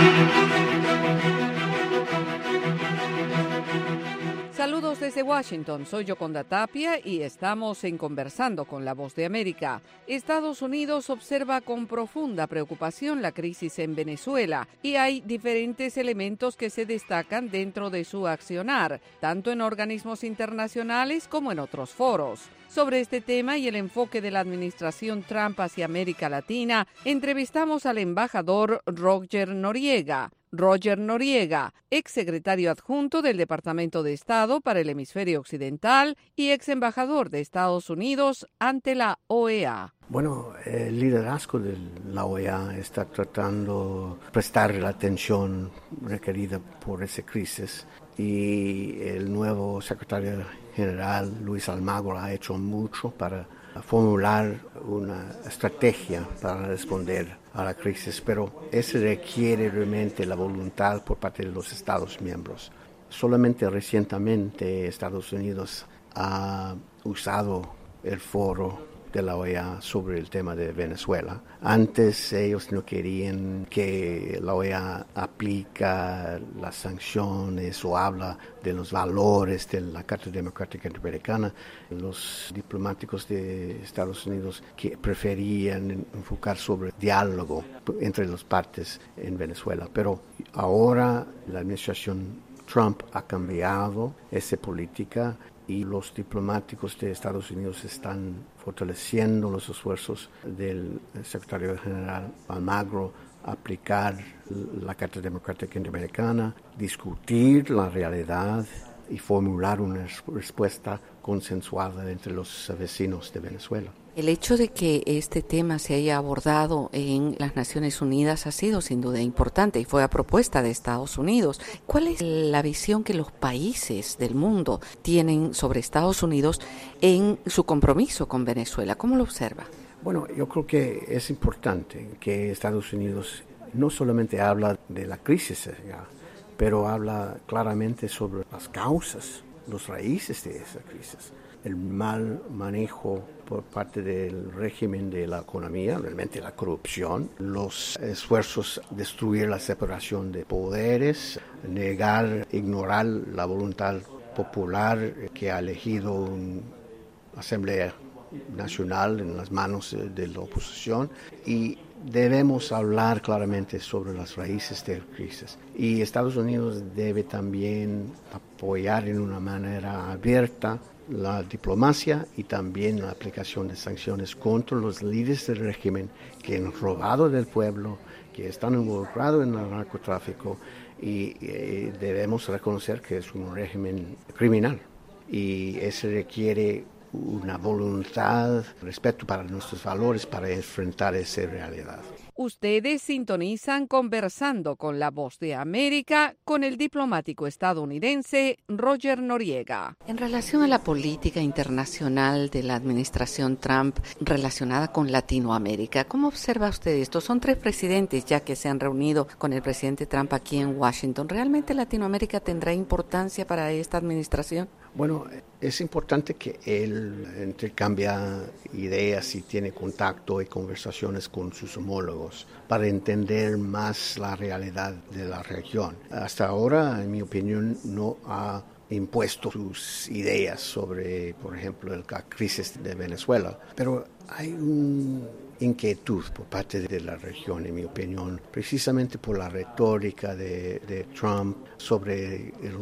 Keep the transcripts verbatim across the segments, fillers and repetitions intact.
Saludos desde Washington, soy Yoconda Tapia y estamos en Conversando con la Voz de América. Estados Unidos observa con profunda preocupación la crisis en Venezuela y hay diferentes elementos que se destacan dentro de su accionar, tanto en organismos internacionales como en otros foros. Sobre este tema y el enfoque de la administración Trump hacia América Latina, entrevistamos al embajador Roger Noriega. Roger Noriega, exsecretario adjunto del Departamento de Estado para el Hemisferio Occidental y ex embajador de Estados Unidos ante la O E A. Bueno, el liderazgo de la O E A está tratando de prestar la atención requerida por esa crisis y el nuevo secretario general, Luis Almagro, ha hecho mucho para formular una estrategia para responder a la crisis, pero eso requiere realmente la voluntad por parte de los Estados miembros. Solamente recientemente Estados Unidos ha usado el foro de la O E A sobre el tema de Venezuela. Antes ellos no querían que la O E A aplica las sanciones o habla de los valores de la Carta Democrática Interamericana. Los diplomáticos de Estados Unidos que preferían enfocar sobre diálogo entre las partes en Venezuela. Pero ahora la administración Trump ha cambiado esa política y los diplomáticos de Estados Unidos están fortaleciendo los esfuerzos del secretario general Almagro a aplicar la Carta Democrática Interamericana, discutir la realidad y formular una respuesta consensuada entre los vecinos de Venezuela. El hecho de que este tema se haya abordado en las Naciones Unidas ha sido sin duda importante y fue a propuesta de Estados Unidos. ¿Cuál es la visión que los países del mundo tienen sobre Estados Unidos en su compromiso con Venezuela? ¿Cómo lo observa? Bueno, yo creo que es importante que Estados Unidos no solamente habla de la crisis, pero habla claramente sobre las causas, los raíces de esa crisis. El mal manejo por parte del régimen de la economía, realmente la corrupción, los esfuerzos de destruir la separación de poderes, negar, ignorar la voluntad popular que ha elegido una Asamblea Nacional en las manos de la oposición y debemos hablar claramente sobre las raíces de la crisis. Y Estados Unidos debe también apoyar en una manera abierta la diplomacia y también la aplicación de sanciones contra los líderes del régimen que han robado del pueblo, que están involucrados en el narcotráfico y eh, debemos reconocer que es un régimen criminal y eso requiere una voluntad, respeto para nuestros valores para enfrentar esa realidad. Ustedes sintonizan Conversando con la Voz de América con el diplomático estadounidense Roger Noriega. En relación a la política internacional de la administración Trump relacionada con Latinoamérica, ¿cómo observa usted esto? Son tres presidentes ya que se han reunido con el presidente Trump aquí en Washington. ¿Realmente Latinoamérica tendrá importancia para esta administración? Bueno, es importante que él intercambie ideas y tiene contacto y conversaciones con sus homólogos para entender más la realidad de la región. Hasta ahora, en mi opinión, no ha impuesto sus ideas sobre, por ejemplo, la crisis de Venezuela, pero hay una inquietud por parte de la región, en mi opinión, precisamente por la retórica de, de Trump sobre el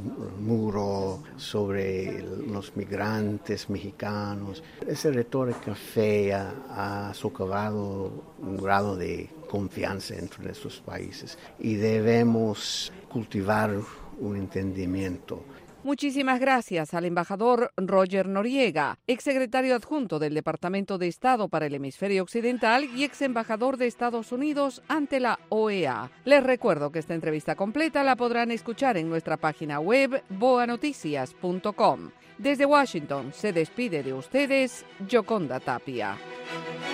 muro, sobre los migrantes mexicanos. Esa retórica fea ha socavado un grado de confianza entre estos países y debemos cultivar un entendimiento. Muchísimas gracias al embajador Roger Noriega, exsecretario adjunto del Departamento de Estado para el Hemisferio Occidental y ex embajador de Estados Unidos ante la O E A. Les recuerdo que esta entrevista completa la podrán escuchar en nuestra página web boa noticias punto com. Desde Washington se despide de ustedes Yoconda Tapia.